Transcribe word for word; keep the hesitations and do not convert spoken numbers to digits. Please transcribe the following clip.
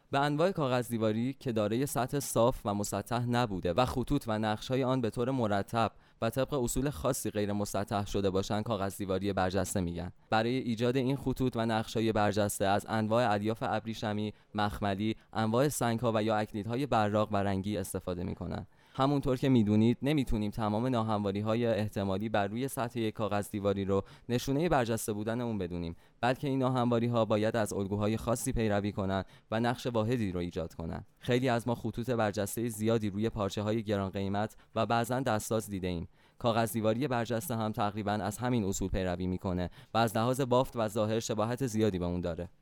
به انواع کاغذ دیواری که دارای سطح صاف و مسطح نبوده و خطوط و نقش‌های آن به طور مرتب و طبق اصول خاصی غیر مسطح شده باشند کاغذ دیواری برجسته میگن. برای ایجاد این خطوط و نقش‌های برجسته از انواع الیاف ابریشمی، مخملی، انواع سنگ‌ها و یا اکریدهای براق و رنگی استفاده می‌کنند. همونطور که میدونید نمیتونیم تمام ناهمواری‌های احتمالی بر روی سطح یک کاغذ دیواری رو نشونه برجسته بودن اون بدونیم، بلکه این ناهمواری‌ها باید از الگوهای خاصی پیروی کنند و نقش واحدی رو ایجاد کنند. خیلی از ما خطوط برجسته زیادی روی پارچه‌های گران قیمت و بعضاً دستساز دیده‌ایم. کاغذ دیواری برجسته هم تقریباً از همین اصول پیروی میکنه و از لحاظ بافت و ظاهر شباهت زیادی به اون داره.